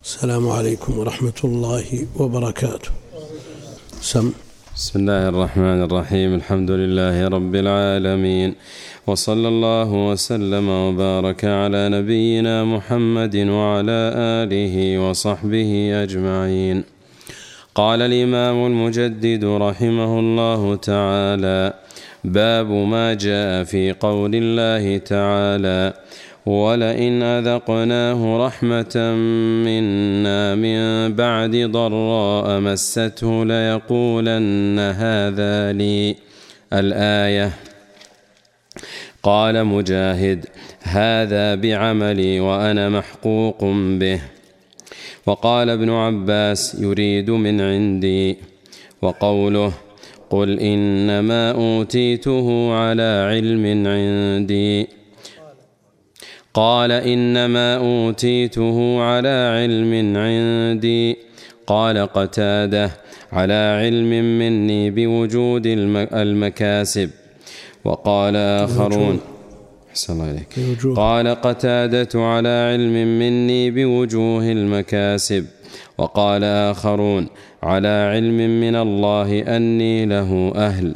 السلام عليكم ورحمة الله وبركاته. بسم الله الرحمن الرحيم. الحمد لله رب العالمين، وصلى الله وسلم وبارك على نبينا محمد وعلى آله وصحبه أجمعين. قال الإمام المجدد رحمه الله تعالى: باب ما جاء في قول الله تعالى: ولئن أذقناه رحمة منا من بعد ضراء مسته ليقولن هذا لي. الآية. قال مجاهد: هذا بعملي وأنا محقوق به. وقال ابن عباس: يريد من عندي. وقوله: قل إنما أوتيته على علم عندي. قال: إنما أوتيته على علم عندي. قال قتادة: على علم مني بوجود المكاسب. وقال آخرون: قال قتادة: على علم مني بوجوه المكاسب. وقال آخرون: على علم من الله أني له أهل.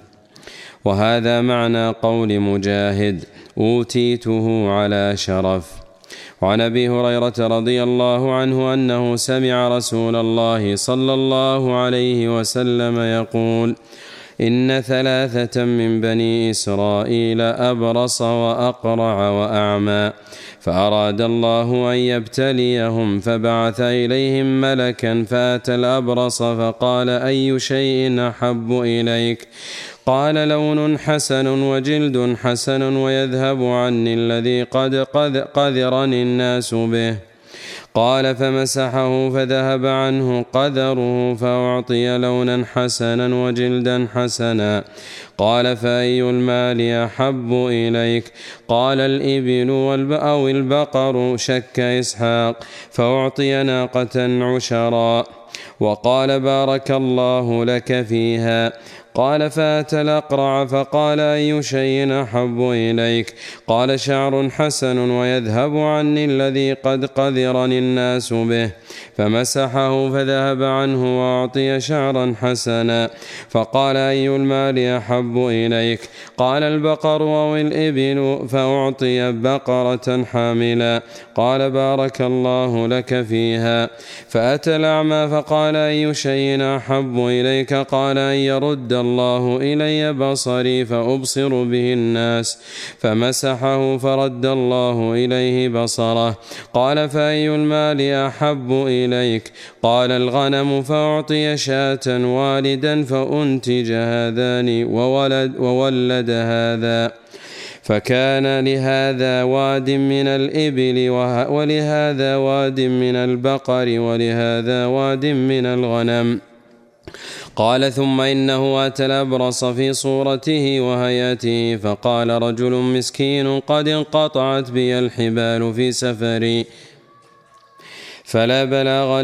وهذا معنى قول مجاهد: أوتيته على شرف. وعن أبي هريرة رضي الله عنه أنه سمع رسول الله صلى الله عليه وسلم يقول: إن 3 من بني إسرائيل أبرص وأقرع وأعمى، فأراد الله أن يبتليهم فبعث إليهم ملكا فأتى الأبرص فقال: أي شيء أحب إليك؟ قال: لون حسن وجلد حسن ويذهب عني الذي قد قذرني الناس به. قال: فمسحه فذهب عنه قذره فأعطي لونا حسنا وجلدا حسنا. قال: فأي المال أحب إليك؟ قال: الإبل أو البقر، شك إسحاق، فأعطي ناقة عشراء. وقال: بارك الله لك فيها. قال: فأتى الأقرع فقال: أي شيء أحب إليك؟ قال: شعر حسن ويذهب عني الذي قد قذرني الناس به. فمسحه فذهب عنه وأعطي شعرا حسنا. فقال: أي المال أحب إليك؟ قال: البقر أو الإبل، فأعطي بقرة حاملا. قال: بارك الله لك فيها. فأتى الأعمى فقال: أي شيء أحب إليك؟ قال: أن يرد الله إلي بصري فأبصر به الناس. فمسحه فرد الله إليه بصره. قال: فأي المال أحب إليك؟ قال: الغنم، فأعطي شاة والدا فأنتج هذان وولد هذا. فكان لهذا واد من الإبل ولهذا واد من البقر ولهذا واد من الغنم. قال: ثم إنه أتى الأبرص في صورته وهيئته فقال: رجل مسكين قد انقطعت بي الحبال في سفري، فلا بلاغ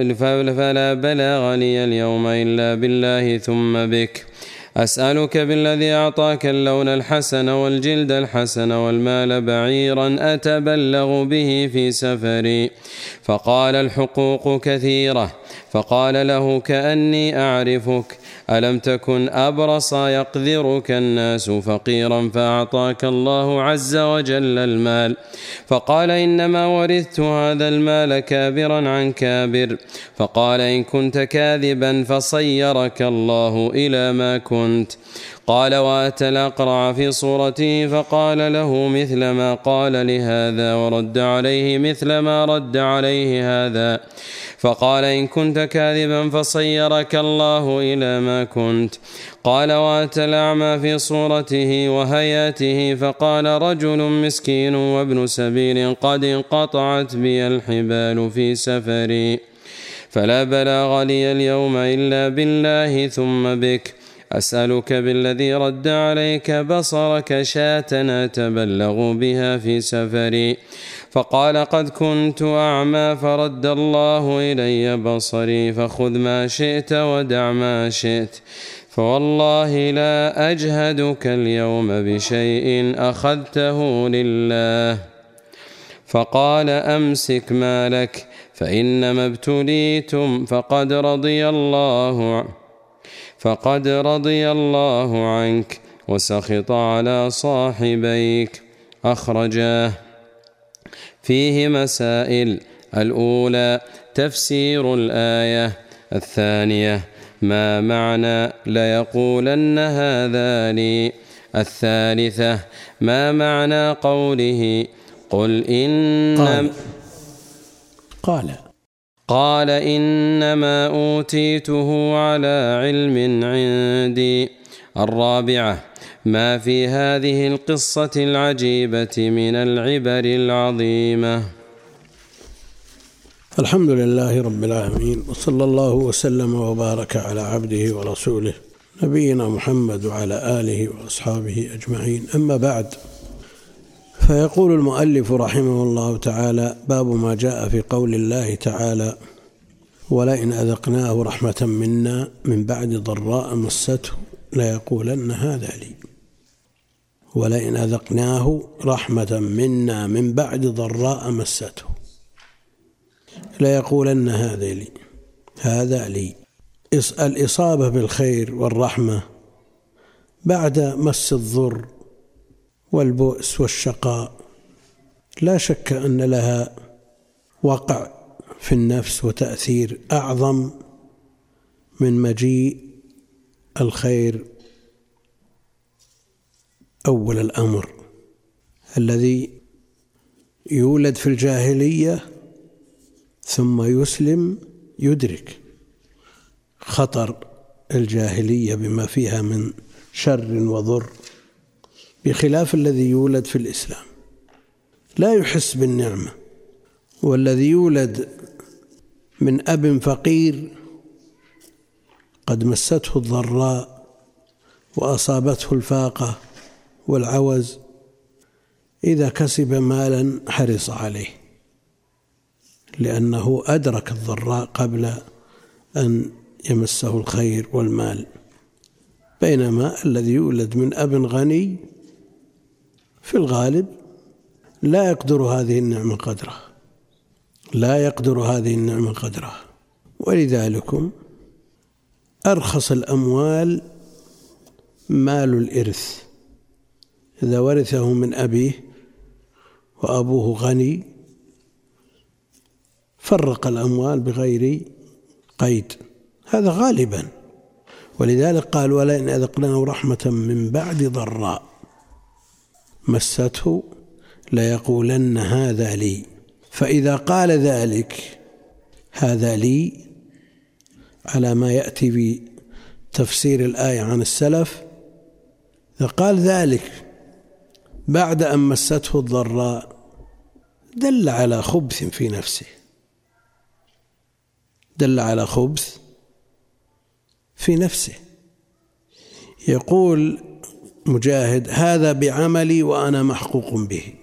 لي اليوم إلا بالله ثم بك. أسألك بالذي أعطاك اللون الحسن والجلد الحسن والمال بعيرا أتبلغ به في سفري. فقال: الحقوق كثيرة. فقال له: كأني أعرفك. ألم تكن أبرص يقذرك الناس فقيرا فأعطاك الله عز وجل المال؟ فقال: إنما ورثت هذا المال كابرا عن كابر. فقال: إن كنت كاذبا فصيرك الله إلى ما كنت. قال: وأتى الأقرع في صورته فقال له مثل ما قال لهذا ورد عليه مثل ما رد عليه هذا. فقال: إن كنت كاذبا فصيرك الله إلى ما كنت. قال: وأتى الأعمى في صورته وهيئته فقال: رجل مسكين وابن سبيل قد انقطعت بي الحبال في سفري، فلا بلاغ لي اليوم إلا بالله ثم بك. أسألك بالذي رد عليك بصرك شاة أتبلغ بها في سفري. فقال: قد كنت أعمى فرد الله إلي بصري، فخذ ما شئت ودع ما شئت، فوالله لا أجهدك اليوم بشيء أخذته لله. فقال أمسك مالك فإنما ابتليتم فقد رضي الله عنك وسخط على صاحبيك. أخرجاه. فيه مسائل: الأولى تفسير الآية، الثانية ما معنى ليقولن هذا لي، الثالثة ما معنى قوله قال إنما أوتيته على علم عندي، الرابعة ما في هذه القصة العجيبة من العبر العظيمة. الحمد لله رب العالمين، وصلى الله وسلم وبارك على عبده ورسوله نبينا محمد وعلى آله وأصحابه أجمعين. أما بعد، فيقول المؤلف رحمه الله تعالى: باب ما جاء في قول الله تعالى: ولئن أذقناه رحمة منا من بعد ضراء مسته ليقولن هذا لي. ولئن أذقناه رحمة منا من بعد ضراء مسته ليقولن هذا لي. الإصابة بالخير والرحمة بعد مس الضر والبؤس والشقاء لا شك أن لها وقع في النفس وتأثير أعظم من مجيء الخير أول الأمر. الذي يولد في الجاهلية ثم يسلم يدرك خطر الجاهلية بما فيها من شر وضر، بخلاف الذي يولد في الإسلام لا يحس بالنعمة. والذي يولد من أب فقير قد مسته الضراء وأصابته الفاقة والعوز، إذا كسب مالا حرص عليه لأنه أدرك الضراء قبل أن يمسه الخير والمال. بينما الذي يولد من أب غني في الغالب لا يقدر هذه النعمة قدره. ولذلك أرخص الأموال مال الإرث، إذا ورثه من أبيه وأبوه غني فرق الأموال بغير قيد، هذا غالبا. ولذلك قال: ولئن أذقناه رحمة من بعد ضراء مسته ليقولن هذا لي. فإذا قال ذلك هذا لي على ما يأتي بتفسير الآية عن السلف، إذا قال ذلك بعد أن مسته الضراء دل على خبث في نفسه، يقول مجاهد: هذا بعملي وأنا محقوق به.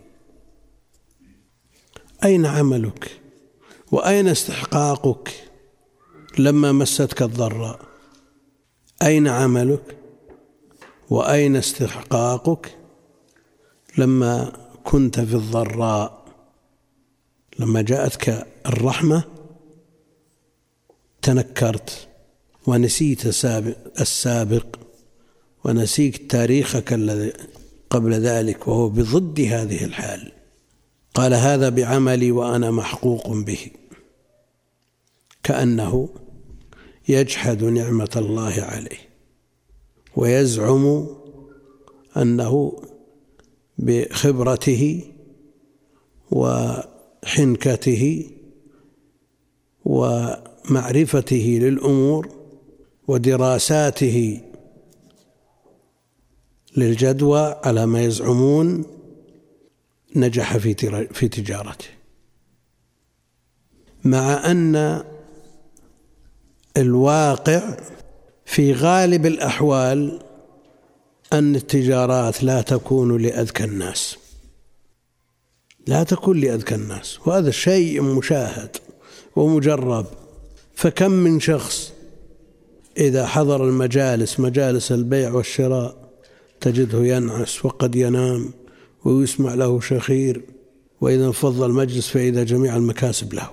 أين عملك وأين استحقاقك لما مستك الضراء؟ أين عملك وأين استحقاقك لما كنت في الضراء؟ لما جاءتك الرحمة تنكرت ونسيت السابق ونسيت تاريخك الذي قبل ذلك، وهو بضد هذه الحال. قال: هذا بعملي وأنا محقوق به، كأنه يجحد نعمة الله عليه ويزعم أنه بخبرته وحنكته ومعرفته للأمور ودراساته للجدوى على ما يزعمون نجح في تجارته، مع أن الواقع في غالب الأحوال أن التجارات لا تكون لأذكى الناس، وهذا شيء مشاهد ومجرب. فكم من شخص إذا حضر مجالس البيع والشراء تجده ينعس وقد ينام ويسمع له شخير وإذا انفض المجلس فإذا جميع المكاسب له.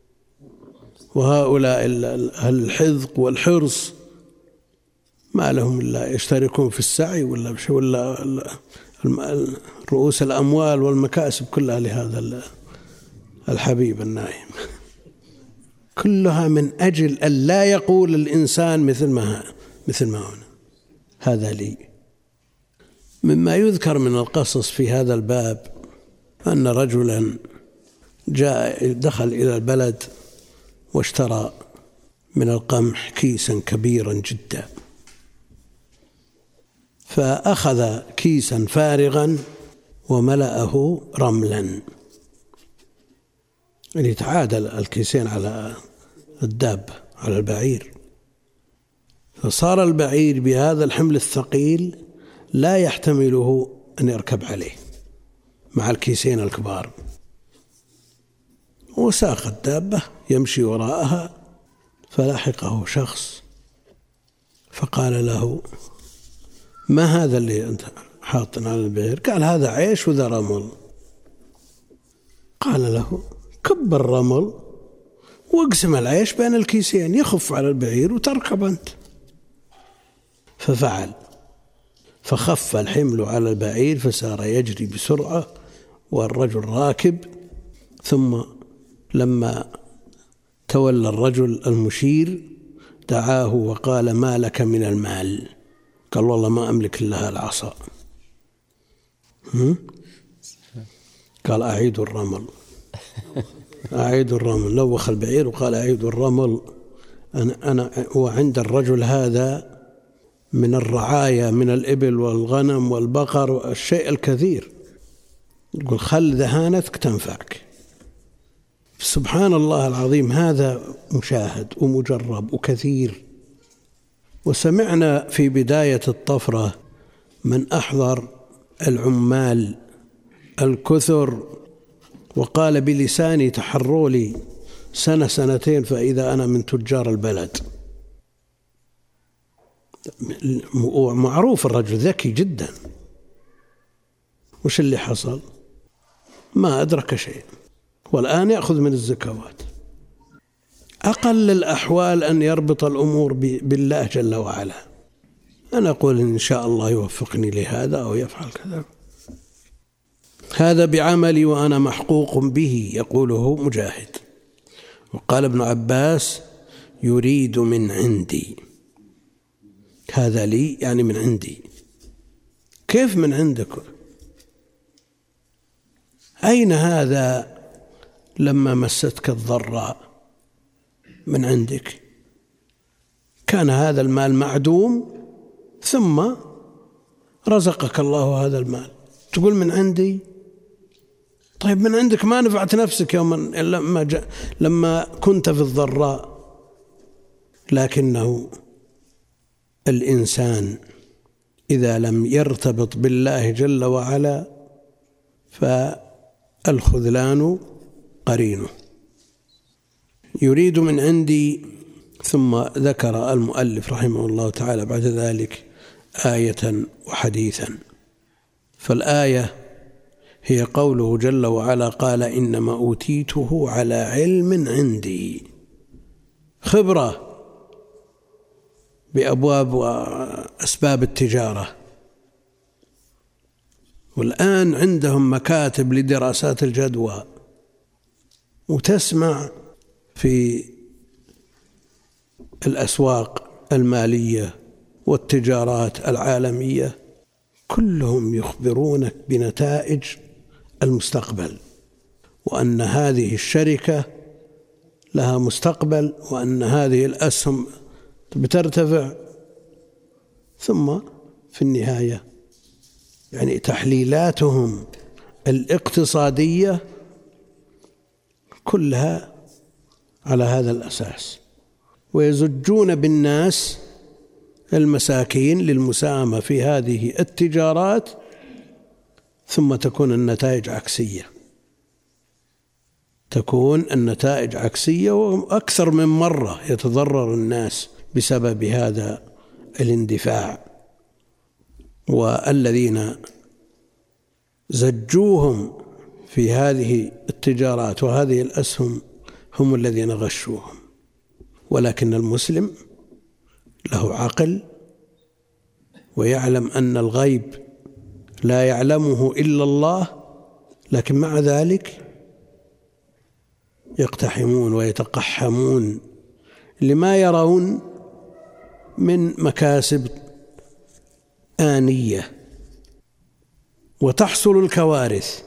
وهؤلاء الحذق والحرص ما لهم إلا يشتركون في السعي ولا رؤوس الأموال والمكاسب كلها لهذا الحبيب النائم، كلها من أجل أن لا يقول الإنسان مثل ما هنا هذا لي. مما يذكر من القصص في هذا الباب أن رجلا دخل إلى البلد واشترى من القمح كيسا كبيرا جدا، فأخذ كيسا فارغا وملأه رملا ليتعادل الكيسين على الدابة على البعير، فصار البعير بهذا الحمل الثقيل لا يحتمله أن يركب عليه مع الكيسين الكبار، وساق الدابة يمشي وراءها، فلاحقه شخص فقال له: ما هذا اللي أنت حاطن على البعير؟ قال: هذا عيش وذا رمل. قال له: كب الرمل واقسم العيش بين الكيسين يخف على البعير وتركب أنت. ففعل، فخف الحمل على البعير فسار يجري بسرعة والرجل راكب. ثم لما تولى الرجل المشير دعاه وقال: ما لك من المال؟ قال: والله ما أملك إلا العصا. قال: أعيد الرمل. أعيد الرمل. لوخ البعير وقال: أعيد الرمل. أنا وعند الرجل هذا من الرعاية من الإبل والغنم والبقر والشيء الكثير، يقول: خل ذهانتك تنفعك. سبحان الله العظيم، هذا مشاهد ومجرب وكثير. وسمعنا في بداية الطفرة من أحضر العمال الكثر وقال بلساني: تحروا لي سنة سنتين فإذا أنا من تجار البلد. معروف الرجل ذكي جدا. وش اللي حصل؟ ما أدرك شيء، والآن يأخذ من الزكوات. أقل الأحوال أن يربط الأمور بالله جل وعلا. أنا أقول إن شاء الله يوفقني لهذا أو يفعل كذا، هذا بعملي وأنا محقوق به، يقوله مجاهد. وقال ابن عباس: يريد من عندي، هذا لي يعني من عندي. كيف من عندك؟ أين هذا لما مستك الضراء؟ من عندك. كان هذا المال معدوم ثم رزقك الله هذا المال، تقول من عندي؟ طيب من عندك ما نفعت نفسك يوما لما كنت في الضراء. لكنه الإنسان إذا لم يرتبط بالله جل وعلا فالخذلان قرينه. يريد من عندي. ثم ذكر المؤلف رحمه الله تعالى بعد ذلك آية وحديثا. فالآية هي قوله جل وعلا: قال إنما أوتيته على علم عندي. خبرة بأبواب وأسباب التجارة، والآن عندهم مكاتب لدراسات الجدوى، وتسمع في الأسواق المالية والتجارات العالمية كلهم يخبرونك بنتائج المستقبل، وأن هذه الشركة لها مستقبل، وأن هذه الأسهم بترتفع. ثم في النهاية يعني تحليلاتهم الاقتصادية كلها على هذا الأساس، ويزجون بالناس المساكين للمساهمة في هذه التجارات، ثم تكون النتائج عكسية. تكون النتائج عكسية، وأكثر من مرة يتضرر الناس بسبب هذا الاندفاع. والذين زجوهم في هذه التجارات وهذه الأسهم هم الذين غشوهم. ولكن المسلم له عقل ويعلم أن الغيب لا يعلمه إلا الله، لكن مع ذلك يقتحمون ويتقحمون لما يرون من مكاسب آنية، وتحصل الكوارث.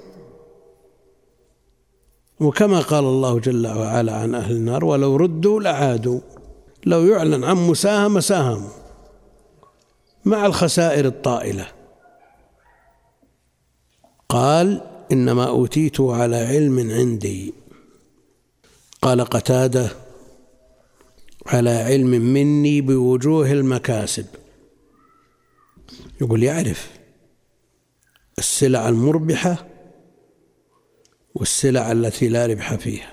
وكما قال الله جل وعلا عن أهل النار: ولو ردوا لعادوا. لو يعلن عن مساهمة ساهموا مع الخسائر الطائلة. قال: إنما أوتيته على علم عندي. قال قتادة: على علم مني بوجوه المكاسب. يقول يعرف السلع المربحة والسلع التي لا ربح فيها،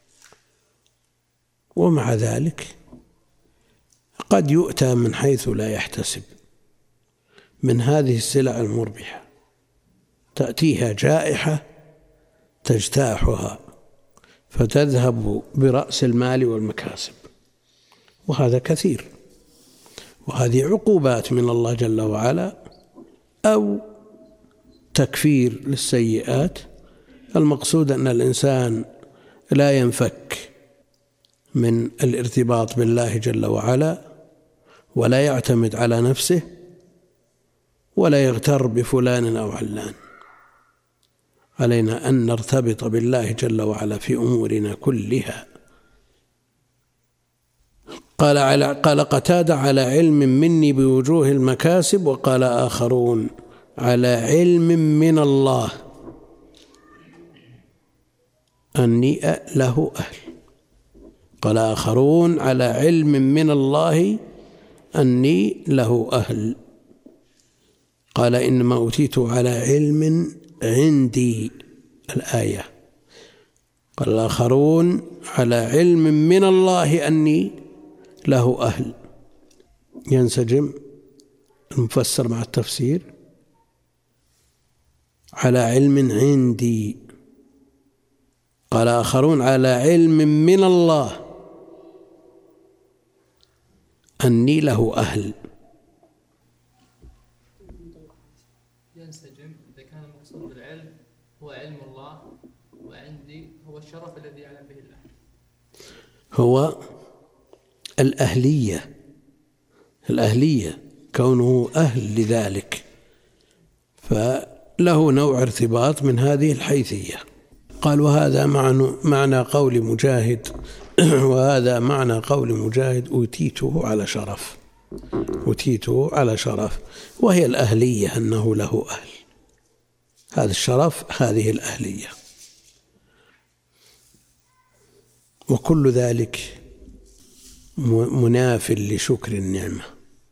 ومع ذلك قد يؤتى من حيث لا يحتسب من هذه السلع المربحة، تأتيها جائحة تجتاحها فتذهب برأس المال والمكاسب، وهذا كثير. وهذه عقوبات من الله جل وعلا أو تكفير للسيئات. المقصود أن الإنسان لا ينفك من الارتباط بالله جل وعلا، ولا يعتمد على نفسه، ولا يغتر بفلان أو علان. علينا أن نرتبط بالله جل وعلا في أمورنا كلها. قال قتادة: على علم مني بوجوه المكاسب. وقال آخرون: على علم من الله أني له أهل. قال آخرون: على علم من الله أني له أهل. قال: إنما أوتيت على علم عندي. الآية. قال الآخرون: على علم من الله أني له أهل. ينسجم المفسر مع التفسير. على علم عندي. قال آخرون: على علم من الله أني له أهل. ينسجم إذا كان المقصود بالعلم هو علم الله، وعندي هو الشرف الذي يعلم به الله، هو الأهلية كونه أهل لذلك، فله نوع ارتباط من هذه الحيثية. قال: وهذا معنى قول مجاهد وهذا معنى قول مجاهد: أوتيته على شرف. أوتيته على شرف، وهي الأهلية أنه له أهل. هذا الشرف، هذه الأهلية. وكل ذلك مناف لشكر النعمة،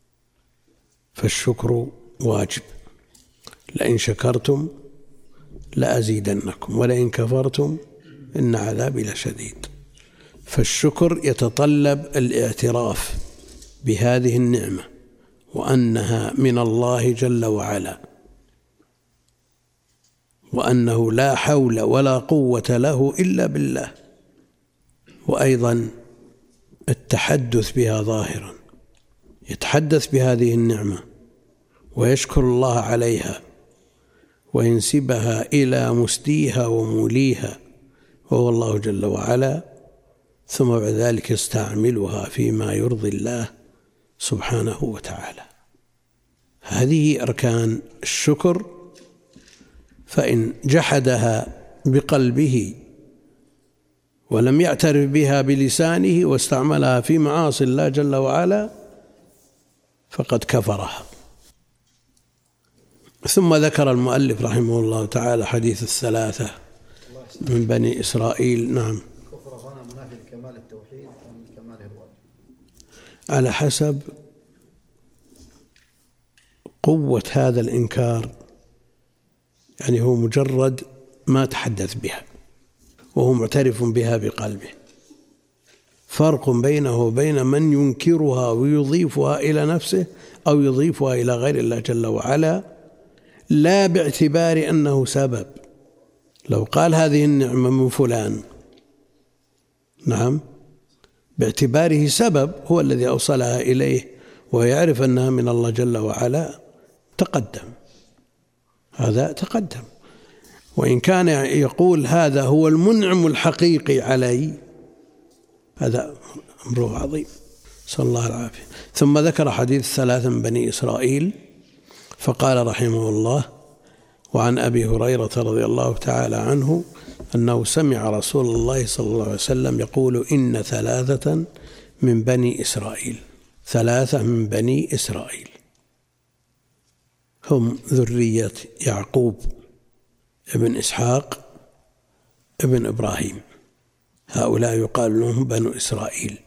فالشكر واجب. لئن شكرتم لأزيدنكم ولئن كفرتم إن عذابي لشديد. فالشكر يتطلب الاعتراف بهذه النعمة وأنها من الله جل وعلا، وأنه لا حول ولا قوة له إلا بالله. وأيضا التحدث بها ظاهرا، يتحدث بهذه النعمة ويشكر الله عليها وينسبها إلى مسديها وموليها وهو الله جل وعلا، ثم بعد ذلك يستعملها فيما يرضي الله سبحانه وتعالى. هذه أركان الشكر. فإن جحدها بقلبه ولم يعترف بها بلسانه واستعملها في معاصي الله جل وعلا فقد كفرها. ثم ذكر المؤلف رحمه الله تعالى حديث الثلاثة من بني إسرائيل. نعم. كفر هنا منافي لكمال التوحيد أم لكمال الواجب؟ على حسب قوة هذا الإنكار، يعني هو مجرد ما تحدث بها وهو معترف بها بقلبه. فرق بينه وبين من ينكرها ويضيفها إلى نفسه أو يضيفها إلى غير الله جل وعلا، لا باعتبار أنه سبب، لو قال هذه النعمة من فلان، نعم، باعتباره سبب هو الذي أوصلها إليه ويعرف أنها من الله جل وعلا، تقدم، هذا تقدم. وإن كان يقول هذا هو المنعم الحقيقي علي، هذا أمره عظيم، صلى الله العافية. ثم ذكر حديث 3 من بني إسرائيل فقال رحمه الله: وعن أبي هريرة رضي الله تعالى عنه أنه سمع رسول الله صلى الله عليه وسلم يقول: إن 3 من بني إسرائيل، 3 من بني إسرائيل هم ذرية يعقوب ابن إسحاق ابن إبراهيم، هؤلاء يقال لهم بنو إسرائيل،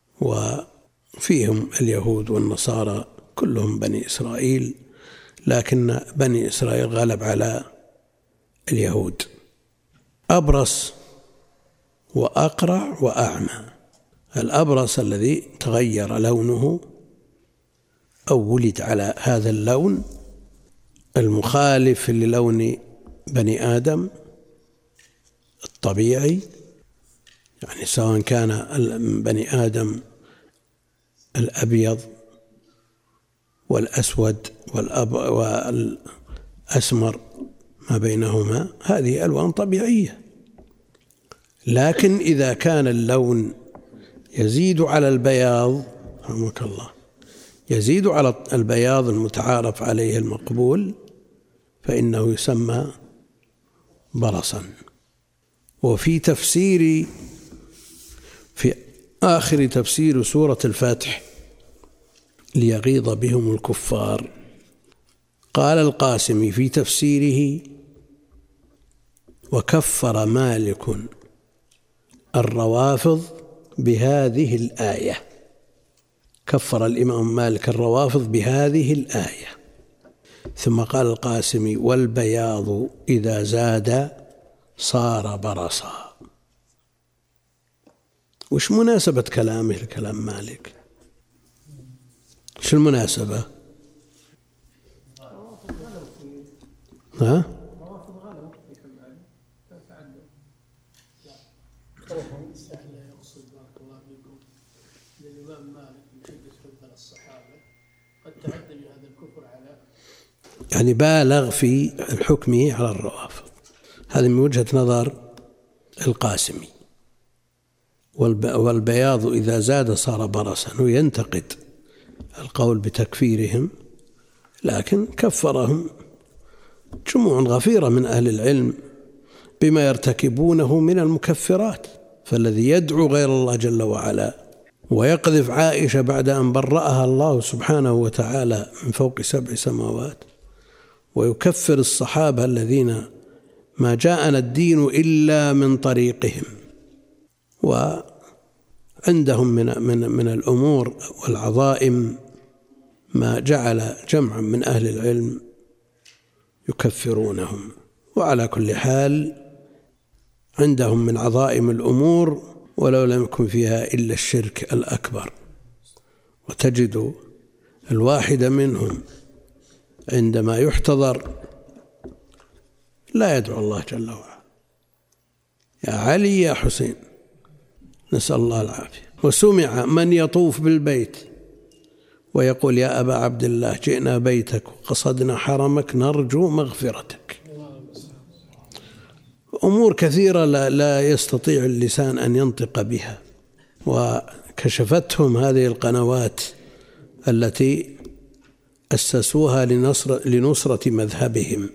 وفيهم اليهود والنصارى كلهم بني إسرائيل، لكن بني إسرائيل غلب على اليهود. أبرص وأقرع وأعمى. الأبرص الذي تغير لونه أو ولد على هذا اللون المخالف للون بني آدم الطبيعي، يعني سواء كان بني آدم الأبيض والأسود والأسمر ما بينهما، هذه ألوان طبيعية. لكن إذا كان اللون يزيد على البياض، رحمك الله، يزيد على البياض المتعارف عليه المقبول، فإنه يسمى برصا. وفي آخر تفسير سورة الفتح: ليغيظ بهم الكفار، قال القاسمي في تفسيره: وكفر مالك الروافض بهذه الآية. كفر الإمام مالك الروافض بهذه الآية. ثم قال القاسمي: والبياض إذا زاد صار برصا. وش مناسبة كلامه لكلام مالك؟ شو المناسبة؟ ها؟ يعني بالغ في الحكم على الروافض. هذا من وجهة نظر القاسمي. والبياض إذا زاد صار برصا، وينتقد القول بتكفيرهم، لكن كفرهم جموع غفيرة من أهل العلم بما يرتكبونه من المكفرات. فالذي يدعو غير الله جل وعلا ويقذف عائشة بعد أن برأها الله سبحانه وتعالى من فوق 7 سماوات، ويكفر الصحابة الذين ما جاءنا الدين إلا من طريقهم، وعندهم من الأمور والعظائم ما جعل جمعا من أهل العلم يكفرونهم. وعلى كل حال عندهم من عظائم الأمور ولو لم يكن فيها إلا الشرك الأكبر. وتجد الواحد منهم عندما يحتضر لا يدعو الله جل وعلا: يا علي يا حسين، نسأل الله العافية. وسمع من يطوف بالبيت ويقول: يا أبا عبد الله، جئنا بيتك وقصدنا حرمك نرجو مغفرتك. أمور كثيرة لا يستطيع اللسان أن ينطق بها، وكشفتهم هذه القنوات التي أسسوها لنصرة مذهبهم،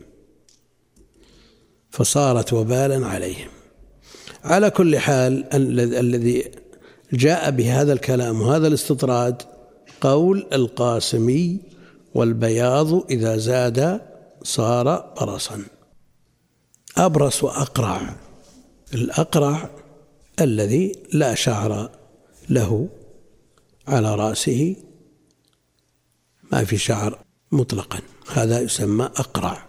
فصارت وبالا عليهم. على كل حال الذي جاء بهذا الكلام وهذا الاستطراد قول القاسمي: والبياض إذا زاد صار برصا. أبرص وأقرع. الأقرع الذي لا شعر له على رأسه، ما في شعر مطلقا، هذا يسمى أقرع.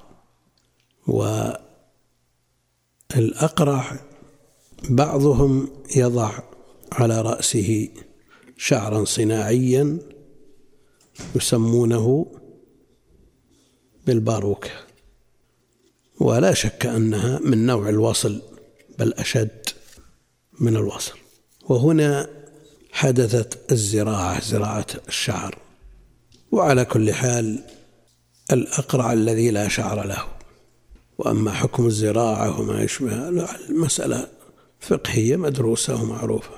والأقرع بعضهم يضع على رأسه شعرا صناعيا يسمونه بالباروكة، ولا شك أنها من نوع الوصل بل أشد من الوصل. وهنا حدثت الزراعة، زراعة الشعر. وعلى كل حال الأقرع الذي لا شعر له. وأما حكم الزراعة وما يشبه المسألة فقهية مدروسة ومعروفة.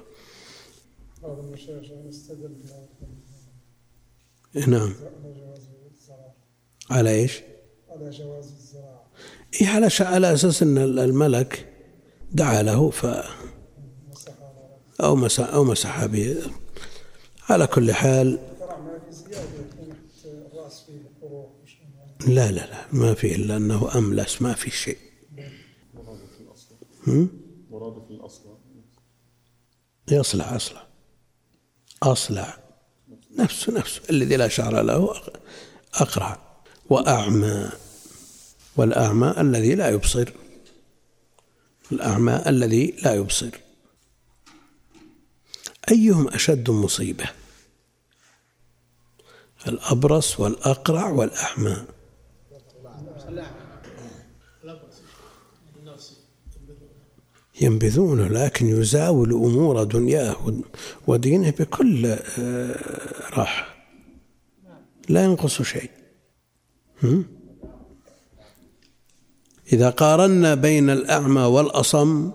نعم. على إيش؟ على جواز الزراعة. على أساس أن الملك دعا له أو مسح به. على كل حال لا ما فيه إلا أنه أملس، ما في شيء. مراد في الأصل أصلع نفسه الذي لا شعر له أقرع. وأعمى، والأعمى الذي لا يبصر، الأعمى الذي لا يبصر. أيهم أشد مصيبة؟ الأبرص والأقرع والأعمى. ينبذونه، لكن يزاول أمور دنياه ودينه بكل راحة، لا ينقص شيء. إذا قارنا بين الأعمى والأصم،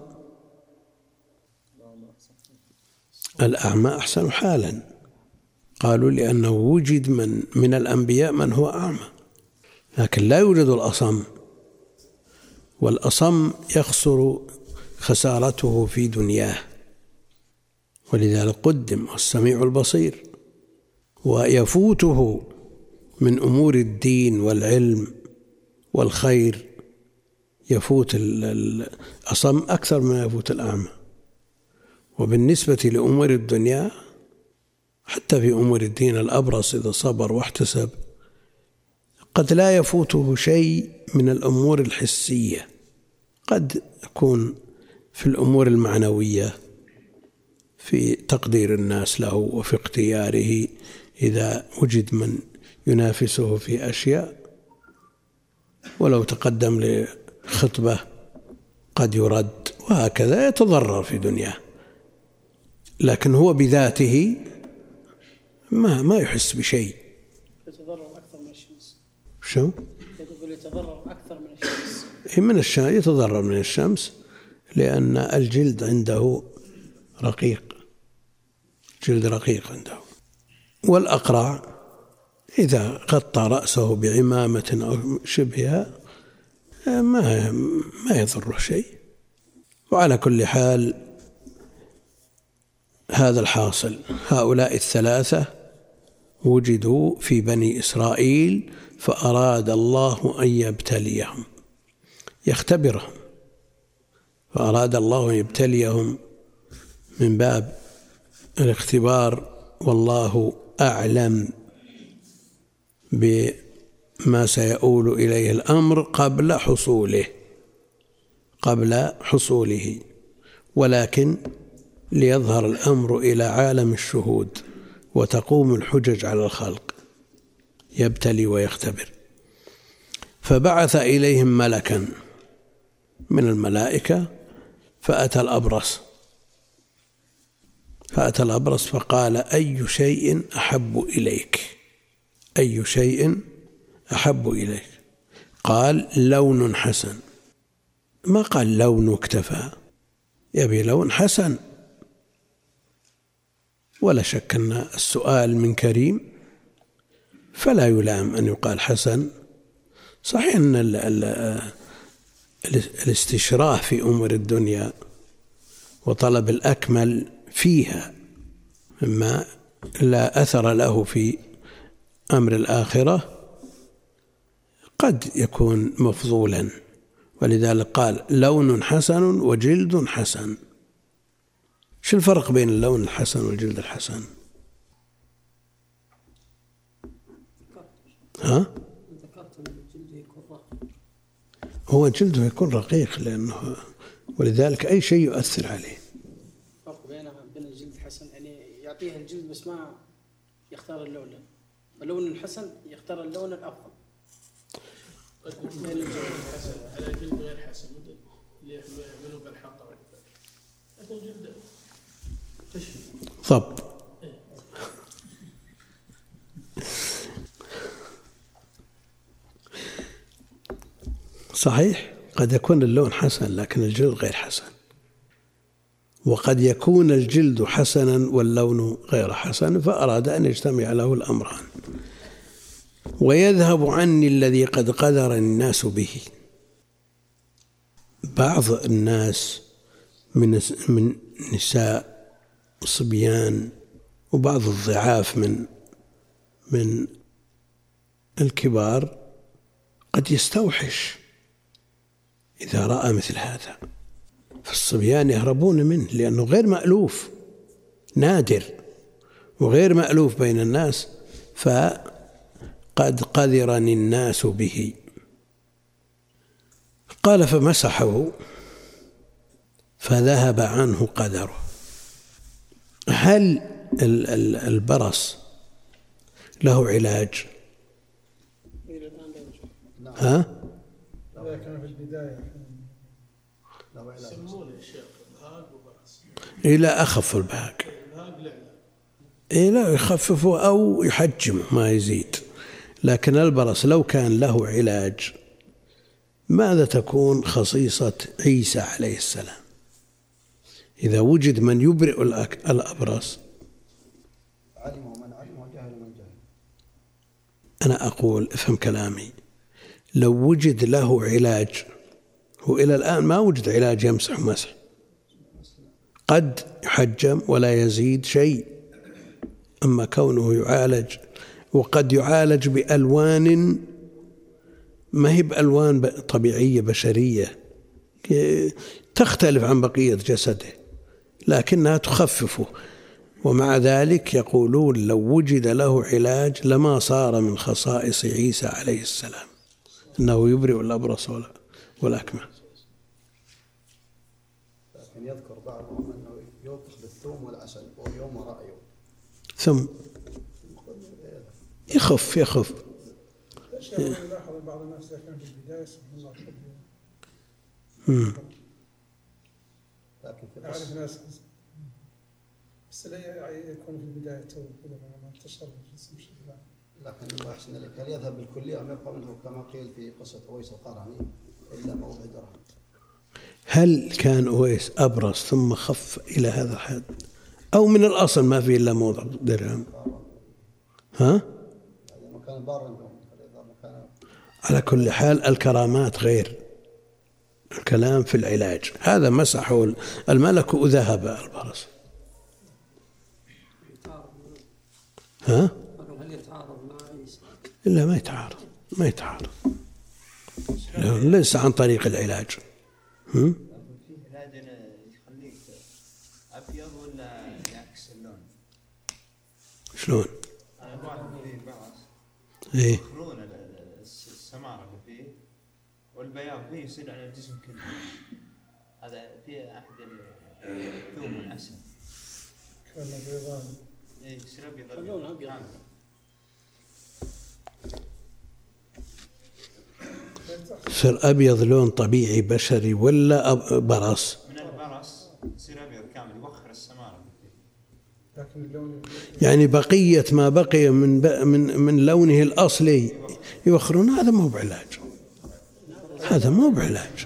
الأعمى أحسن حالا. قالوا لأنه وجد من الأنبياء من هو أعمى، لكن لا يوجد الأصم. والأصم يخسر خسارته في دنياه، ولذلك قدم السميع البصير. ويفوته من أمور الدين والعلم والخير، يفوت الأصم أكثر مما يفوت الأعمى. وبالنسبة لأمور الدنيا حتى في أمور الدين، الأبرص إذا صبر واحتسب قد لا يفوته شيء من الأمور الحسية، قد يكون في الأمور المعنوية، في تقدير الناس له وفي اختياره إذا وجد من ينافسه في أشياء، ولو تقدم لخطبة قد يرد، وهكذا يتضرر في دنياه. لكن هو بذاته ما يحس بشيء. يتضرر أكثر من الشمس. شو؟ يقول يتضرر أكثر من الشمس. من الشمس يتضرر من الشمس، لأن الجلد عنده رقيق، جلد رقيق عنده. والأقرع إذا غطى رأسه بعمامة أو شبهها ما يضره شيء. وعلى كل حال هذا الحاصل. هؤلاء الثلاثة وجدوا في بني إسرائيل، فأراد الله أن يبتليهم، يختبرهم، فأراد الله أن يبتليهم من باب الاختبار. والله أعلم بما سيؤول إليه الأمر قبل حصوله، ولكن ليظهر الأمر إلى عالم الشهود وتقوم الحجج على الخلق، يبتلي ويختبر. فبعث إليهم ملكا من الملائكة فأتى الأبرص فقال: أي شيء أحب إليك؟ أي شيء أحب إليك؟ قال: لون حسن. ما قال لون اكتفى، يبي لون حسن. ولا شك أن السؤال من كريم فلا يلام أن يقال حسن. صحيح أن الاستشراف في أمور الدنيا وطلب الأكمل فيها مما لا أثر له في أمر الآخرة قد يكون مفضولا، ولذلك قال: لون حسن وجلد حسن. شو الفرق بين اللون الحسن والجلد الحسن؟ ذكرت أن الجلد يكون رقيق. هو جلده يكون رقيق، لأنه ولذلك أي شيء يؤثر عليه. الفرق بين الجلد الحسن يعني يعطيه الجلد بس ما يختار اللون، اللون الحسن يختار اللون الأفضل. قد يكون الجلد حسن على جلد غير حسن اللي يعملوا بالحنطة لكن جلد خشن ضبط. صحيح قد يكون اللون حسن لكن الجلد غير حسن، وقد يكون الجلد حسنا واللون غير حسن، فأراد أن يجتمع له الأمران. ويذهب عني الذي قد قدر الناس به. بعض الناس من نساء وصبيان وبعض الضعاف من الكبار قد يستوحش إذا رأى مثل هذا، فالصبيان يهربون منه لأنه غير مألوف، نادر وغير مألوف بين الناس، فقد قدرني الناس به. قال فمسحه فذهب عنه قدره. هل البرص له علاج؟ ها؟ كان في البداية يسمونه الشيخ البهاق وبرص. إلى أخف البهاق. لا يخففه أو يحجمه ما يزيد. لكن البرص لو كان له علاج ماذا تكون خصيصة عيسى عليه السلام إذا وجد من يبرئ الأبرص؟ علم من علم وجهل من جهل. أنا أقول افهم كلامي، لو وجد له علاج، وإلى الآن ما وجد علاج يمسح مسح، قد يحجم ولا يزيد شيء، أما كونه يعالج، وقد يعالج بألوان ما هي بألوان طبيعية بشرية تختلف عن بقية جسده لكنها تخففه، ومع ذلك يقولون لو وجد له علاج لما صار من خصائص عيسى عليه السلام أنه يبرئ الأبرص والأكمى. لكن يذكر بعضهم أنه يوطخ بالثوم والعسل ويوم رأيه ثم يخف الأشياء اللي لاحظ بعض الناس كان في البداية سبحان الله لكن في أعرف ناس بس لا يكون في البداية تو كذا ما انتشر الجسم بشكل عام. لكن الله يحسن لك، هل يذهب بالكلية أم يبقى منه كما قيل في قصة أويس القرني إلا موضع درهم؟ هل كان أويس أبرص ثم خف إلى هذا الحد أو من الأصل ما فيه إلا موضع درهم؟ ها؟ مكان بارا على كل حال الكرامات غير، الكلام في العلاج. هذا مسحه الملك وذهب البرص. ها؟ هل يتعارض مع عيسى؟ إلا ما يتعارض ليس عن طريق العلاج. في علاج يخليك أبيض ولا يعكس اللون؟ شلون؟ واحد فيه بعض إيه؟ يخلون السمارة اللي فيه والبياض فيه يصير على الجسم كله. هذا فيه أحد الثوم والعسل. كان بيضان. إيه يصير أبيض. اللون أبيض. يصير أبيض لون طبيعي بشري ولا برص؟ من البرص يصير أبيض كامل يوخر السمارة اللي فيه. لكن اللون يعني بقية ما بقي من لونه الأصلي يوخرون. هذا مو بعلاج، هذا مو بعلاج.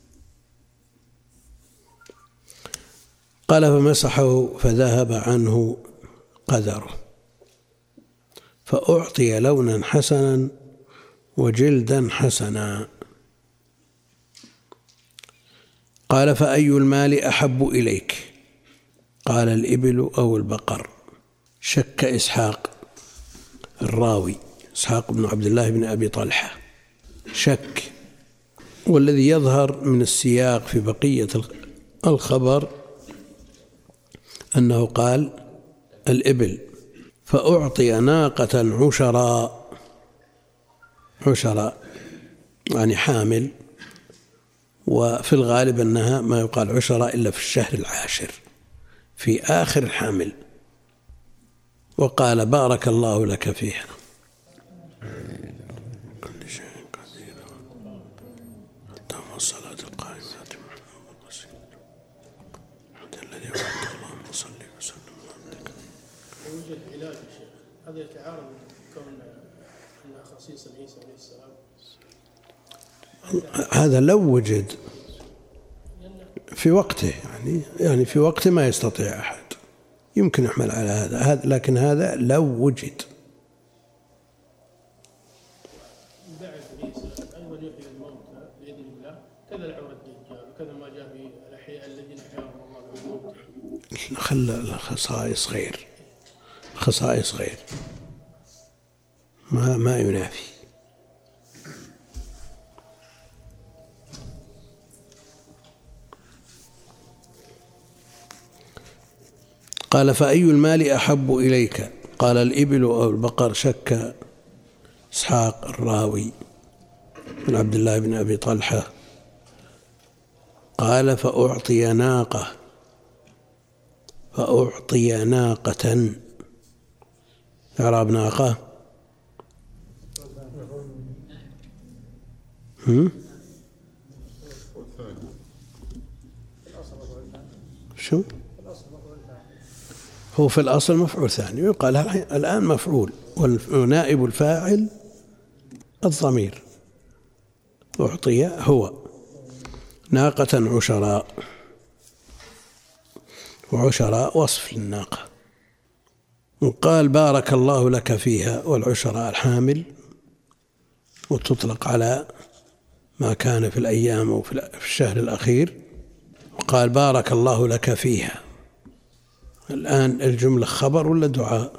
قال فمسحه فذهب عنه قدره فأعطي لونا حسنا وجلدا حسنا. قال فأي المال أحب إليك؟ قال الإبل أو البقر. شك إسحاق الراوي إسحاق بن عبد الله بن أبي طلحة شك، والذي يظهر من السياق في بقية الخبر أنه قال الإبل، فأعطي ناقة عشرا يعني حامل، وفي الغالب أنها ما يقال عشرا إلا في الشهر العاشر في آخر الحامل، وقال بارك الله لك فيها. كل شيء قدير. فيه علاج يا شيخ، هذا يتعارض كون أنها خصيصة عيسى عليه السلام. هذا لو وجد في وقته، يعني في وقته ما يستطيع أحد يمكن يحمل على هذا، لكن هذا لو وجد. بعد عيسى أيضا يحيي الموتى بإذن الله، كذا العور الدجال وكذا ما جاء في الأحياء الذين أحياهم الله بالموت. خلى الخصائص غير، خصائص غير، ما ينافي. قال فأي المال أحب إليك؟ قال الإبل أو البقر؟ شك إسحاق الراوي من عبد الله بن أبي طلحة. قال فأعطي ناقة. إعراب ناقة شو؟ هو في الأصل مفعول ثاني، يقال الآن مفعول، ونائب الفاعل الضمير. أعطي هو ناقة عشراء، وعشراء وصف للناقة. وقال بارك الله لك فيها، والعشراء الحامل، وتطلق على ما كان في الأيام وفي الشهر الأخير. وقال بارك الله لك فيها. الآن الجملة خبر ولا دعاء؟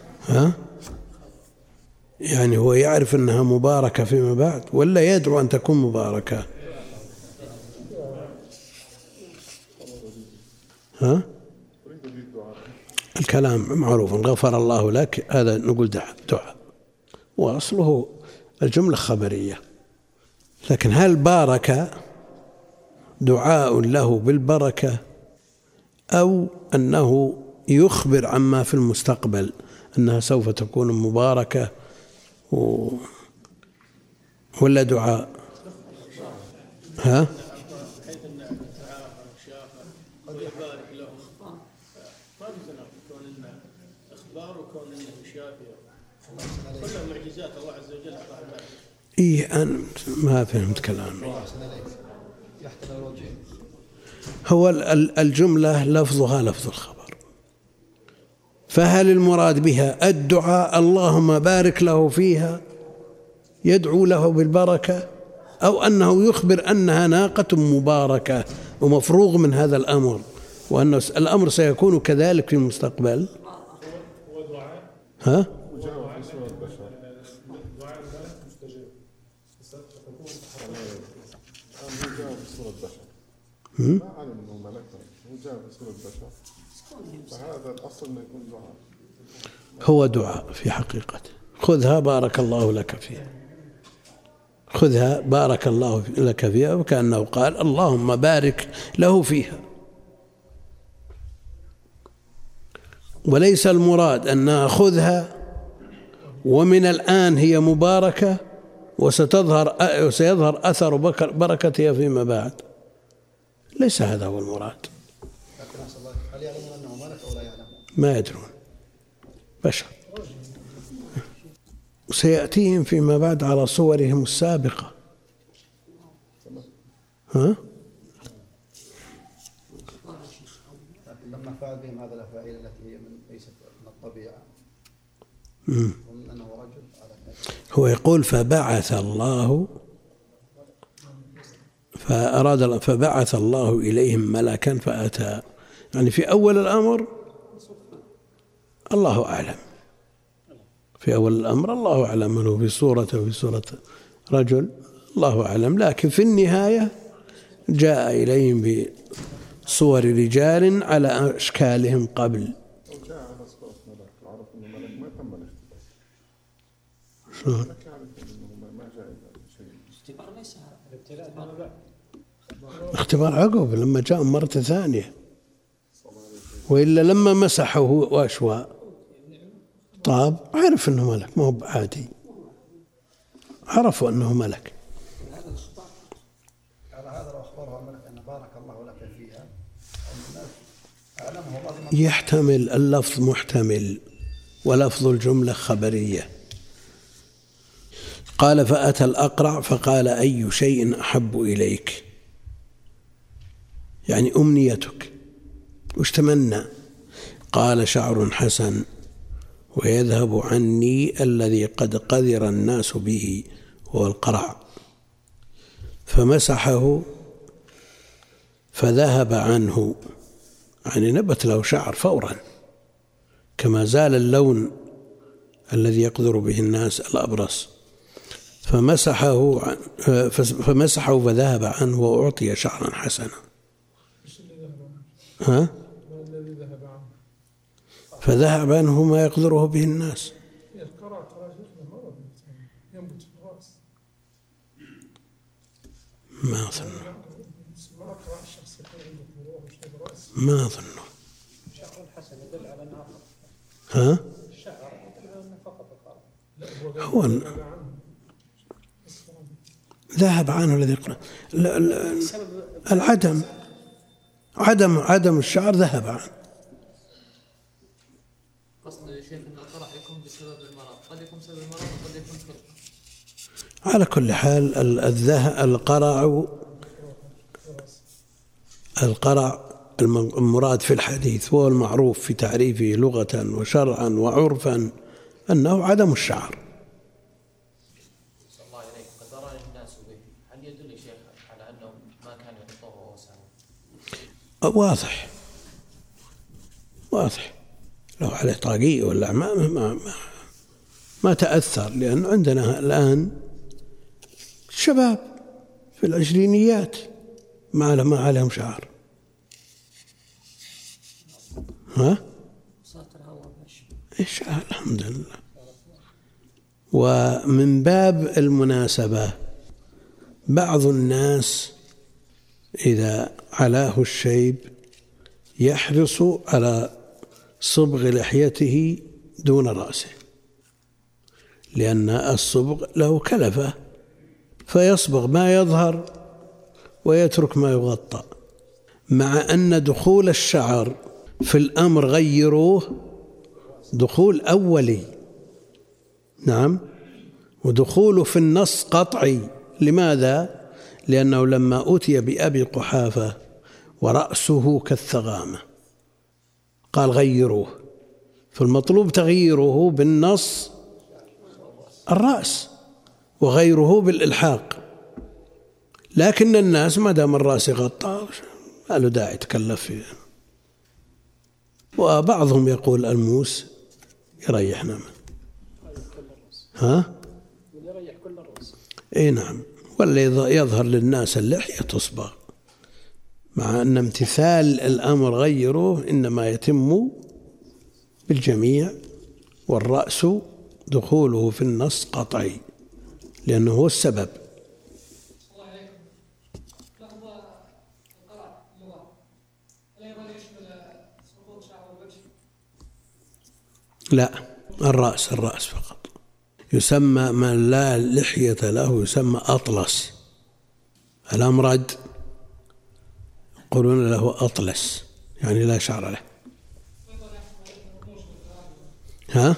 يعني هو يعرف أنها مباركة فيما بعد ولا يدعو أن تكون مباركة؟ الكلام معروف، غفر الله لك، هذا نقول دعاء، وأصله الجملة خبرية. لكن هل بارك دعاء له بالبركة، أو أنه يخبر عما في المستقبل أنها سوف تكون مباركة، ولا دعاء؟ إيه أنا ما فهمت كلامي. هو الجملة لفظها لفظ الخبر، فهل المراد بها الدعاء اللهم بارك له فيها يدعو له بالبركة، أو أنه يخبر أنها ناقة مباركة ومفروغ من هذا الأمر، وأن الأمر سيكون كذلك في المستقبل؟ هو دعاء في حقيقته. خذها بارك الله لك فيها، خذها بارك الله لك فيها، وكأنه قال اللهم بارك له فيها. وليس المراد أن نأخذها ومن الآن هي مباركة وسيظهر أثر بركتها فيما بعد، ليس هذا هو المراد. هل يعلمون أنه ملك أو لا يعلمون؟ ما يدرون، بشر، وسيأتيهم فيما بعد على صورهم السابقة. لكن لما فعل بهم هذا الأفاعيل التي هي ليست من الطبيعة، ومن أنه رجل، هو يقول فبعث الله، فبعث الله إليهم ملكا فأتى، يعني في أول الأمر الله أعلم، في أول الأمر الله أعلم أنه في صورة رجل، الله أعلم، لكن في النهاية جاء إليهم بصور رجال على أشكالهم قبل. اختبار عقب لما جاء مرة ثانية، وإلا لما مسحه وأشوى طاب عرف أنه ملك، ما هو عادي، عرفوا أنه ملك. على هذا لو أخبرها الملك أن بارك الله لك فيها، يحتمل اللفظ محتمل، ولفظ الجملة خبرية. قال فأتى الأقرع فقال أي شيء أحب إليك، يعني أمنيتك، وش تمنى؟ قال شعر حسن ويذهب عني الذي قد قذر الناس به، هو القرع، فمسحه فذهب عنه، يعني نبت له شعر فورا كما زال اللون الذي يقذر به الناس الأبرص، فمسحه فذهب عنه وأعطي شعرا حسنا. فذهب عنه ما يقدره به الناس. ما أظن. ها؟ هو ذهب عنه الذي يقرأ. عدم الشعر ذهب عنه. قصد شيخ أن القرع يكون بسبب المرض، قد يكون بسبب المرض وقد يكون فرق. على كل حال القرع المراد في الحديث هو المعروف في تعريفه لغة وشرعا وعرفا أنه عدم الشعر. صلى الله عليه قد ضرر الناس به، هل يدل شيخ على أنهم ما كانوا يحطوه وسامه؟ واضح لو عليه طاقية ولا ما تأثر، لأن عندنا الآن شباب في العشرينيات ما عليهم شعر. ها؟ إيش الحمد لله. ومن باب المناسبة بعض الناس إذا علاه الشيب يحرص على صبغ لحيته دون رأسه، لأن الصبغ له كلفة، فيصبغ ما يظهر ويترك ما يغطى، مع أن دخول الشعر في الأمر غيروه دخول أولي، نعم، ودخوله في النص قطعي. لماذا؟ لأنه لما أتي بأبي قحافة ورأسه كالثغامة قال غيروه، فالمطلوب تغييره بالنص الرأس وغيره بالإلحاق، لكن الناس ما دام الرأس غطى ما له داعي يتكلف فيه. وبعضهم يقول الموس يريحنا منه. ها؟ يريح كل الرأس. اي نعم، ولا يظهر للناس اللحية تصبغ، مع أن امتثال الأمر غيره إنما يتم بالجميع، والرأس دخوله في النص قطعي لأنه هو السبب. لا، الرأس فقط. يسمى من لا لحية له يسمى أطلس. الأمرد يقولون له أطلس، يعني لا شعر له. ها؟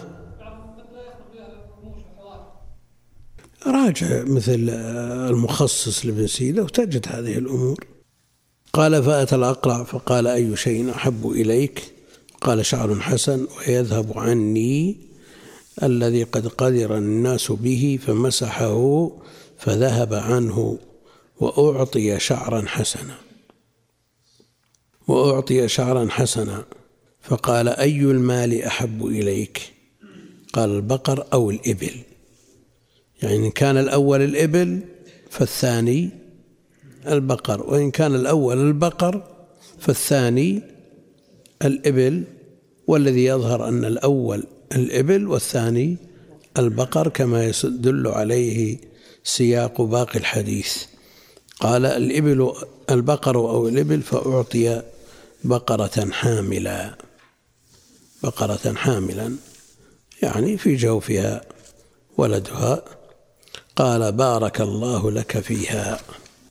راجع مثل المخصص لابن سيدة وتجد هذه الأمور. قال فأتى الأقرع فقال أي شيء أحب إليك؟ قال شعر حسن ويذهب عني الذي قد قذر الناس به، فمسحه فذهب عنه وأعطي شعرا حسنا. فقال أي المال أحب إليك؟ قال البقر أو الإبل، يعني إن كان الأول الإبل فالثاني البقر، وإن كان الأول البقر فالثاني الإبل، والذي يظهر أن الأول الإبل والثاني البقر كما يدل عليه سياق باقي الحديث. قال البقر أو الإبل، فأعطي بقرة حاملا يعني في جوفها ولدها. قال بارك الله لك فيها،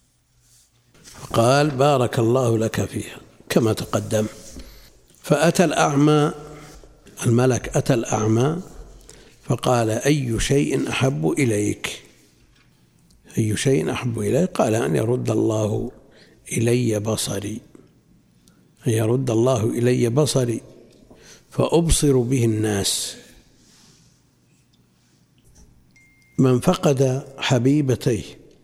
قال بارك الله لك فيها كما تقدم. فأتى الأعمى الملك أتى الأعمى فقال: أي شيء أحب إليك؟ أي شيء أحب إليك؟ قال: أن يرد الله إلي بصري، أن يرد الله إلي بصري فأبصر به الناس. من فقد حبيبتيه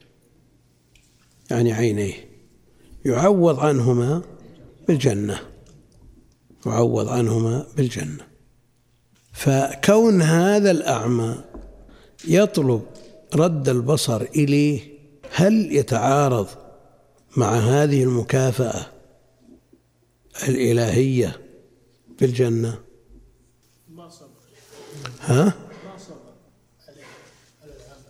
يعني عينيه يعوض عنهما بالجنة، يعوض عنهما بالجنة. فكون هذا الأعمى يطلب رد البصر إليه هل يتعارض مع هذه المكافأة الإلهية بالجنة؟ ما صبر. ها؟ ما صبر على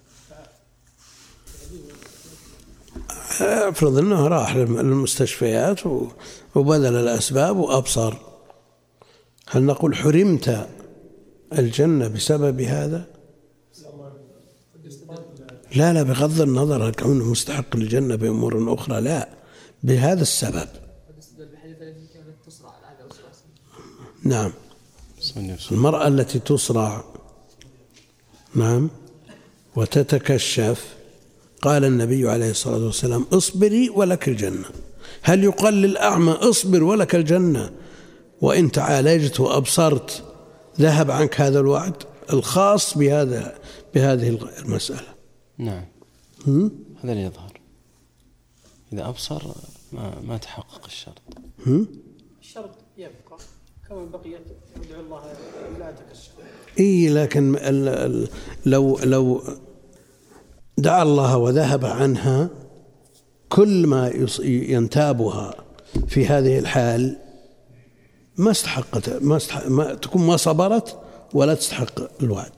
العمل. افرض أنه راح للمستشفيات وبذل الأسباب وأبصر، هل نقول حرمت الجنة بسبب هذا؟ لا، بغض النظر هل كونه مستحق للجنة بأمور أخرى، لا، بهذا السبب. نعم، المرأة التي تصرع نعم وتتكشف، قال النبي عليه الصلاة والسلام: اصبري ولك الجنة. هل يقال للأعمى اصبر ولك الجنة وإن تعالجت وأبصرت ذهب عنك هذا الوعد الخاص بهذه المسألة؟ نعم، هذا اللي يظهر. إذا أبصر ما تحقق الشرط. الشرط يبقى كما بقيت يدعو الله لا تكشف. لكن لو دعا الله وذهب عنها كل ما ينتابها في هذه الحال ما استحقت، تكون ما صبرت ولا تستحق الوعد.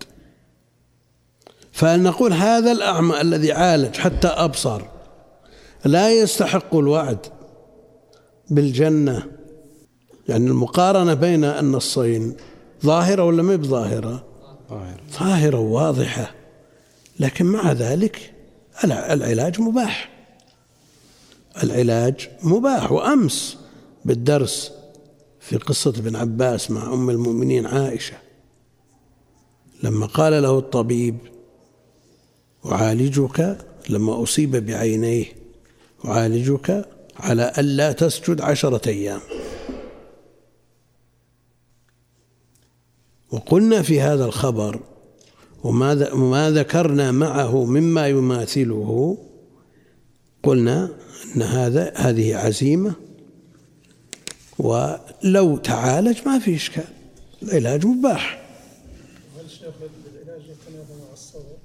فنقول هذا الأعمى الذي عالج حتى أبصر لا يستحق الوعد بالجنة. يعني المقارنة بين النصين ظاهرة ولا ما بظاهرة؟ ظاهرة واضحة، لكن مع ذلك العلاج مباح، العلاج مباح. وأمس بالدرس في قصة ابن عباس مع أم المؤمنين عائشة لما قال له الطبيب: أعالجك لما أصيب بعينيه أعالجك على ألا تسجد 10 أيام. وقلنا في هذا الخبر وما ذكرنا معه مما يماثله، قلنا أن هذه عزيمة، ولو تعالج ما في إشكال، العلاج مباح. هل الشيخ العلاج يتنافى مع الصبر؟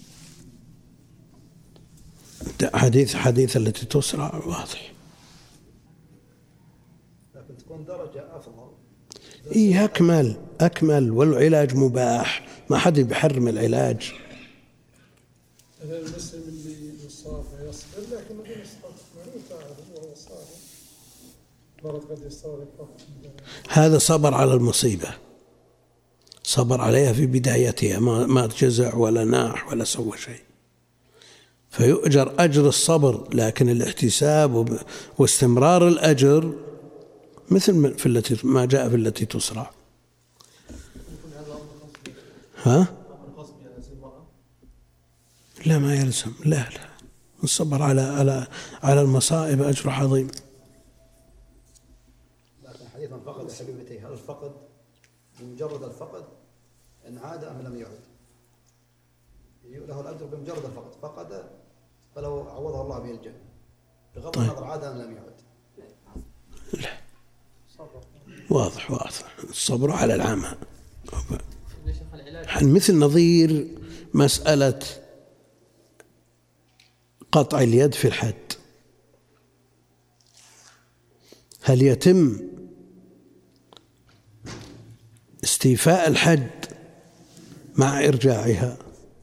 حديث التي تسرع واضح. لكن تكون درجة أفضل. أكمل والعلاج مباح، ما حد بيحرم العلاج. هذا المسلم اللي يصاب ويصبر لكن ما يصاب ما يتعب وهو صابر مرض قد يستغرق وقت. هذا صبر على المصيبة، صبر عليها في بدايتها، ما جزع ولا ناح ولا سوى شيء، فيؤجر أجر الصبر. لكن الاحتساب واستمرار الأجر مثل في التي ما جاء في التي تسرع. ها؟ لا ما يلزم، لا الصبر على المصائب أجر عظيم. لكن حديث من فقد حبيبتيه، هل الفقد بمجرد الفقد إن عاد أم لم يعد؟ له الأجر بمجرد الفقد، فقد فلو عوضه الله به الجنة بغض النظر عاد أم لم يعد. لا واضح الصبر على العمى مثل نظير مسألة قطع اليد في الحد. هل يتم استيفاء الحد مع إرجاعها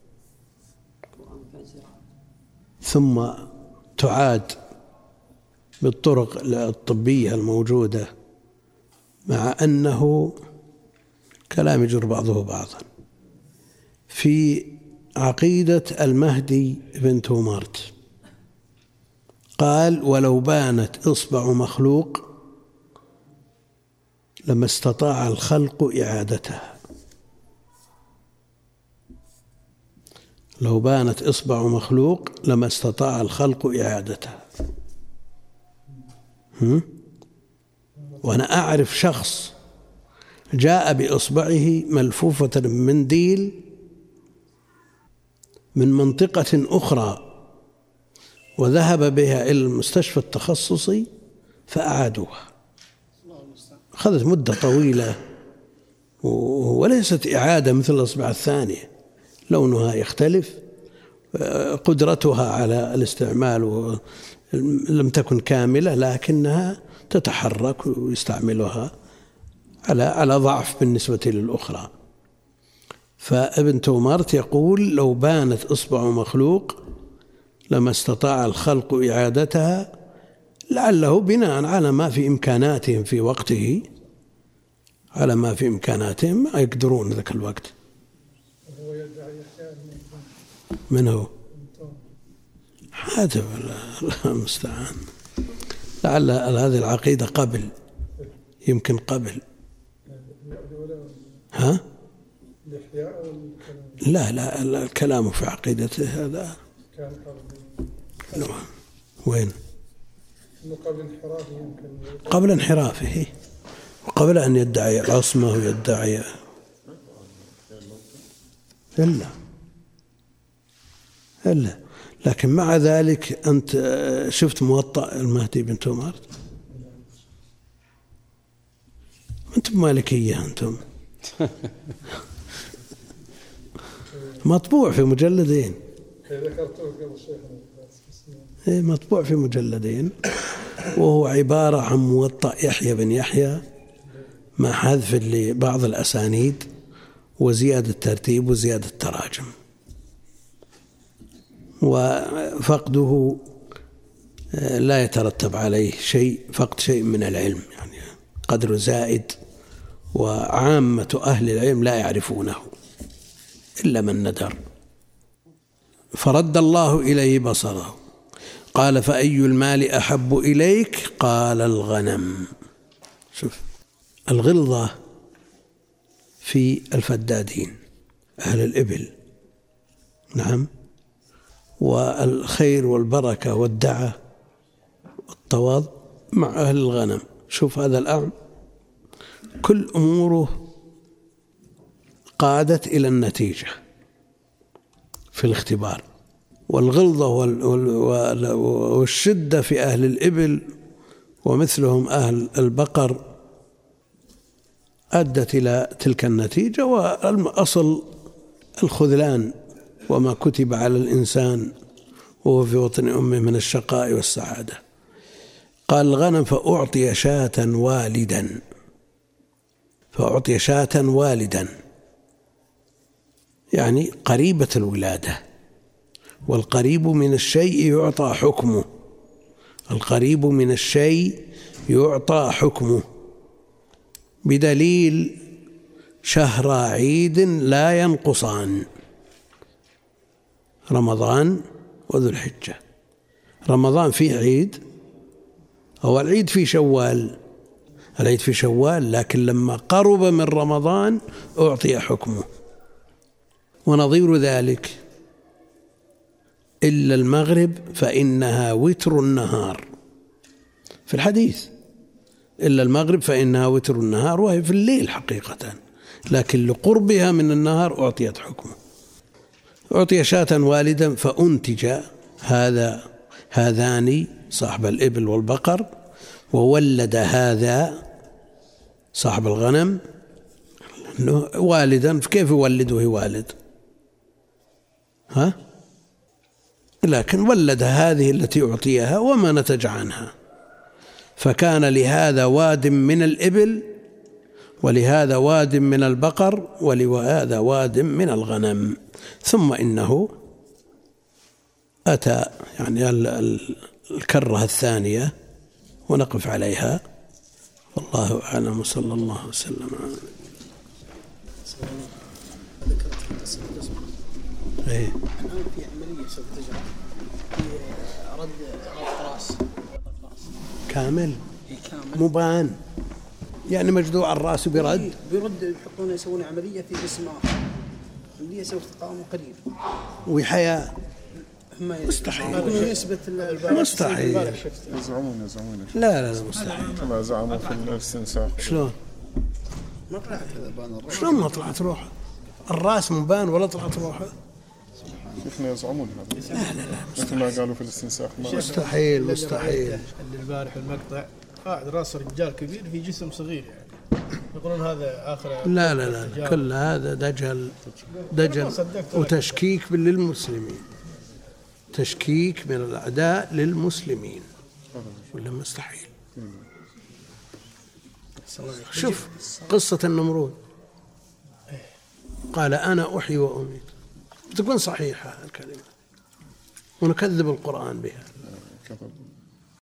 ثم تعاد بالطرق الطبية الموجودة، مع أنه كلام يجر بعضه بعضا؟ في عقيدة المهدي بن تومارت قال: ولو بانت إصبع مخلوق لما استطاع الخلق إعادتها. لو بانت إصبع مخلوق لما استطاع الخلق إعادتها. وأنا أعرف شخص جاء بإصبعه ملفوفة بمنديل من منطقة أخرى وذهب بها إلى المستشفى التخصصي فأعادوها. أخذت مدة طويلة وليست إعادة مثل الأصبع الثانية، لونها يختلف، قدرتها على الاستعمال لم تكن كاملة، لكنها تتحرك ويستعملها على ضعف بالنسبة للأخرى. فابن تومارت يقول لو بانت إصبع مخلوق لما استطاع الخلق إعادتها، لعله بناء على ما في إمكاناتهم في وقته، على ما في إمكاناتهم ما يقدرون ذاك الوقت. من هو؟ حاتم الله المستعان. لعل هذه العقيدة قبل، يمكن قبل. ها؟ لا الكلام في عقيدته هذا وين؟ قبل انحرافه، وقبل أن يدعي العصمة ويدعي إلا. لكن مع ذلك أنت شفت موطأ المهدي بن تومارت؟ أنتم مالكية أنتم. مطبوع في مجلدين. مطبوع في مجلدين، وهو عبارة عن موطأ يحيى بن يحيى مع حذف لبعض الأسانيد وزيادة ترتيب وزيادة تراجم، وفقده لا يترتب عليه شيء، فقد شيء من العلم، يعني قدر زائد، وعامة أهل العلم لا يعرفونه إلا من ندر. فرد الله إليه بصره قال فأي المال أحب إليك؟ قال الغنم. شوف الغلظة في الفدادين أهل الإبل، نعم، والخير والبركة والدعة والتواضع مع أهل الغنم. شوف هذا الأعم كل أموره قادت إلى النتيجة في الاختبار، والغلظة والشدة في أهل الإبل ومثلهم أهل البقر أدت إلى تلك النتيجة. والأصل الخذلان وما كتب على الإنسان وهو في وطن أمه من الشقاء والسعادة. قال الغنم فأعطي شاة والدا، فأعطي شاة والدا يعني قريبة الولادة، والقريب من الشيء يعطى حكمه، القريب من الشيء يعطى حكمه، بدليل شهر عيد لا ينقصان، رمضان وذو الحجة. رمضان فيه عيد، هو العيد في شوال، العيد في شوال، لكن لما قرب من رمضان أعطي حكمه. ونظير ذلك إلا المغرب فإنها وتر النهار، في الحديث إلا المغرب فإنها وتر النهار، وهي في الليل حقيقة، لكن لقربها من النهار أعطيت حكمه. أعطي شاة والدا فأنتج هذان صاحب الإبل والبقر، وولد هذا صاحب الغنم والدا. كيف يولده والد؟ لكن ولد هذه التي أعطيها وما نتج عنها، فكان لهذا واد من الإبل ولهذا واد من البقر ولهذا واد من الغنم. ثم إنه أتى يعني الكرة الثانية ونقف عليها، والله أعلم، صلى الله وسلم على الآن في عملية سوف تجرى في رد راس كامل مبان يعني مجذوع الرأس برد. بيرد يحطون يسوون عملية في جسم آخر، عملية سوف تقام قليل وحياة مستحيل. يثبت مستحيل. يزعمون لا مستحيل. كما زعموا في الاستنساخ. شلون ما طلعت روحه؟ الرأس مبان ولا طلعت روحه؟ شفنا يزعمون هذا. لا مثل ما قالوا في الاستنساخ. مستحيل. اللي البارح المقطع قاعد راس رجال كبير في جسم صغير، يعني يقولون هذا آخر. لا كل هذا دجل وتشكيك للمسلمين، تشكيك من الأعداء للمسلمين، ولا مستحيل. شوف قصة النمرود، قال أنا أحيي وأميت، تكون صحيحة الكلمة ونكذب القرآن بها.